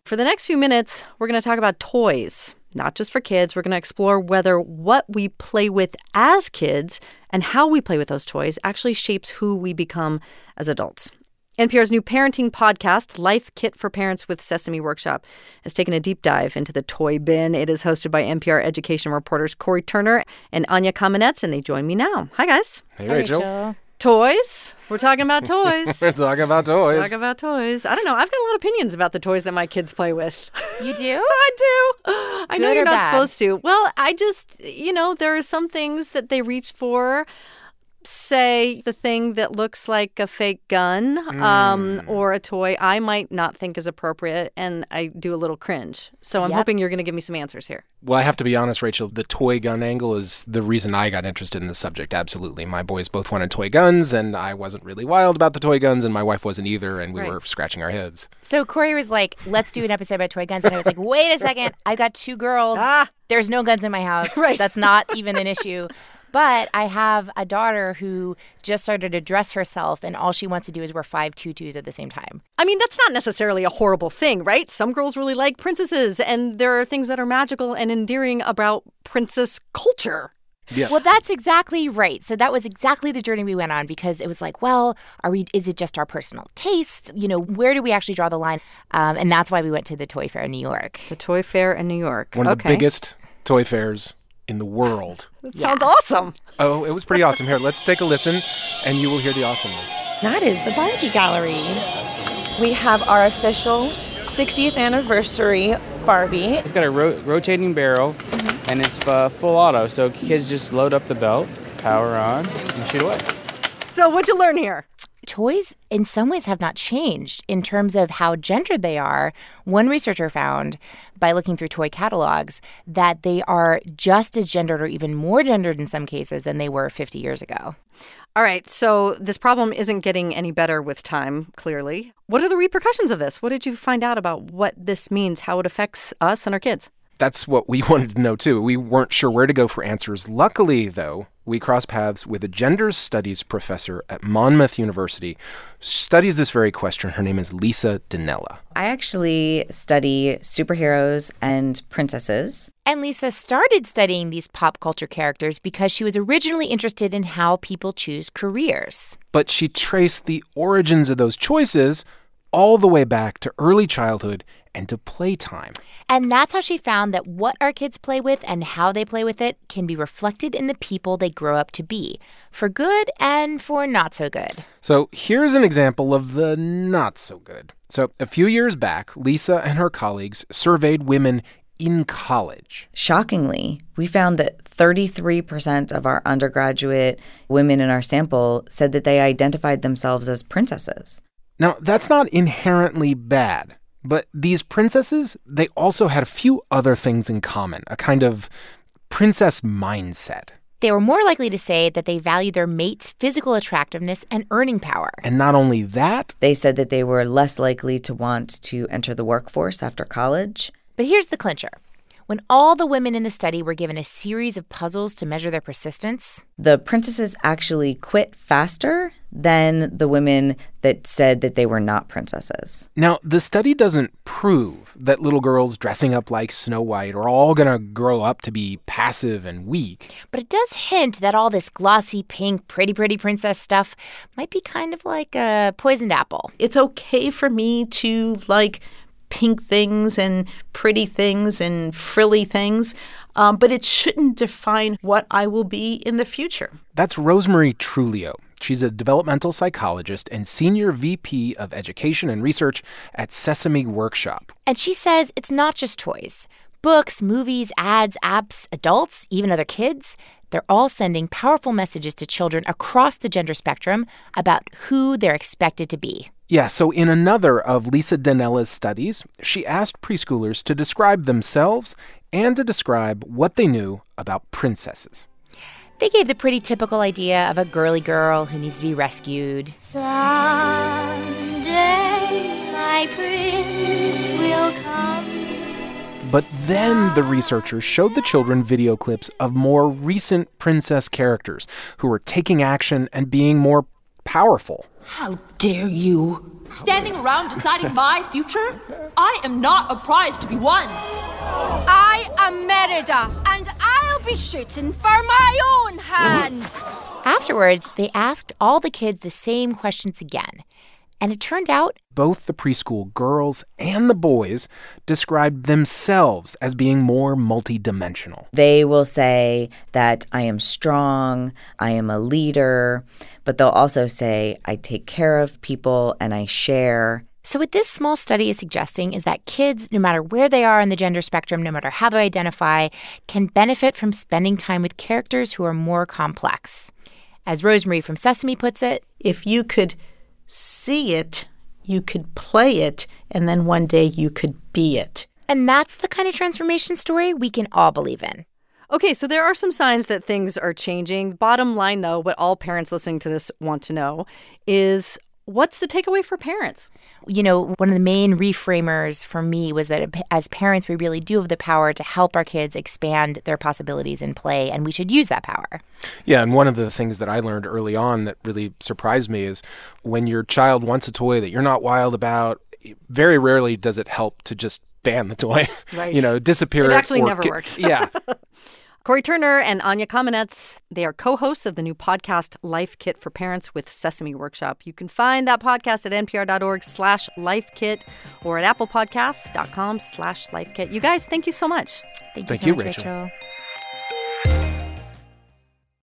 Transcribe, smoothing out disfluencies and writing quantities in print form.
For the next few minutes, we're going to talk about toys, not just for kids. We're going to explore whether what we play with as kids and how we play with those toys actually shapes who we become as adults. NPR's new parenting podcast, Life Kit for Parents with Sesame Workshop, has taken a deep dive into the toy bin. It is hosted by NPR education reporters Cory Turner and Anya Kamenetz, and they join me now. Hi, guys. Hey, Rachel. Toys. We're talking about toys. We're talking about toys. Talking about toys. I don't know. I've got a lot of opinions about the toys that my kids play with. You do? I do. I know you're not supposed to. Well, I just, there are some things that they reach for. Say the thing that looks like a fake gun or a toy I might not think is appropriate, and I do a little cringe. So I'm hoping you're going to give me some answers here. Well, I have to be honest, Rachel, the toy gun angle is the reason I got interested in the subject, absolutely. My boys both wanted toy guns, and I wasn't really wild about the toy guns, and my wife wasn't either, and we were scratching our heads. So Cory was like, let's do an episode about toy guns, and I was like, wait a second, I've got 2 girls. There's no guns in my house. Right. That's not even an issue. But I have a daughter who just started to dress herself, and all she wants to do is wear 5 tutus at the same time. I mean, that's not necessarily a horrible thing, right? Some girls really like princesses, and there are things that are magical and endearing about princess culture. Yeah. Well, that's exactly right. So that was exactly the journey we went on, because it was like, well, is it just our personal taste? Where do we actually draw the line? And that's why we went to the Toy Fair in New York. The Toy Fair in New York. One of the biggest toy fairs in the world. That sounds awesome. Oh, it was pretty awesome. Here, let's take a listen, and you will hear the awesomeness. That is the Barbie Gallery. We have our official 60th anniversary Barbie. It's got a rotating barrel, and it's full auto, so kids just load up the belt, power on, and shoot away. So what'd you learn here? Toys, in some ways, have not changed in terms of how gendered they are. One researcher found, by looking through toy catalogs, that they are just as gendered or even more gendered in some cases than they were 50 years ago. All right, so this problem isn't getting any better with time, clearly. What are the repercussions of this? What did you find out about what this means, how it affects us and our kids? That's what we wanted to know, too. We weren't sure where to go for answers. Luckily, though, we crossed paths with a gender studies professor at Monmouth University, studies this very question. Her name is Lisa Dinella. I actually study superheroes and princesses. And Lisa started studying these pop culture characters because she was originally interested in how people choose careers. But she traced the origins of those choices all the way back to early childhood and to playtime. And that's how she found that what our kids play with and how they play with it can be reflected in the people they grow up to be, for good and for not so good. So here's an example of the not so good. So a few years back, Lisa and her colleagues surveyed women in college. Shockingly, we found that 33% of our undergraduate women in our sample said that they identified themselves as princesses. Now, that's not inherently bad. But these princesses, they also had a few other things in common, a kind of princess mindset. They were more likely to say that they value their mate's physical attractiveness and earning power. And not only that, they said that they were less likely to want to enter the workforce after college. But here's the clincher. When all the women in the study were given a series of puzzles to measure their persistence, the princesses actually quit faster than the women that said that they were not princesses. Now, the study doesn't prove that little girls dressing up like Snow White are all going to grow up to be passive and weak. But it does hint that all this glossy, pink, pretty princess stuff might be kind of like a poisoned apple. It's okay for me to like pink things and pretty things and frilly things, but it shouldn't define what I will be in the future. That's Rosemary Trulio. She's a developmental psychologist and senior VP of education and research at Sesame Workshop. And she says it's not just toys. Books, movies, ads, apps, adults, even other kids, they're all sending powerful messages to children across the gender spectrum about who they're expected to be. Yeah, so in another of Lisa Dinella's studies, she asked preschoolers to describe themselves and to describe what they knew about princesses. They gave the pretty typical idea of a girly girl who needs to be rescued. Someday my prince will come. But then the researchers showed the children video clips of more recent princess characters who were taking action and being more powerful. How dare you Standing around deciding my future? I am not a prize to be won. I am Merida, and I'll be shooting for my own hand. Afterwards, they asked all the kids the same questions again. And it turned out both the preschool girls and the boys described themselves as being more multidimensional. They will say that I am strong, I am a leader, but they'll also say I take care of people and I share. So what this small study is suggesting is that kids, no matter where they are on the gender spectrum, no matter how they identify, can benefit from spending time with characters who are more complex. As Rosemarie from Sesame puts it, if you could see it, you could play it, and then one day you could be it. And that's the kind of transformation story we can all believe in. Okay, so there are some signs that things are changing. Bottom line, though, what all parents listening to this want to know is, what's the takeaway for parents? You know, one of the main reframers for me was that as parents, we really do have the power to help our kids expand their possibilities in play, and we should use that power. Yeah, and one of the things that I learned early on that really surprised me is when your child wants a toy that you're not wild about, very rarely does it help to just ban the toy. Right. Disappear it. It actually never works. Yeah. Corey Turner and Anya Kamenetz, they are co-hosts of the new podcast Life Kit for Parents with Sesame Workshop. You can find that podcast at npr.org/lifekit or at applepodcasts.com/lifekit. You guys, thank you so much. Thank you so much, Rachel.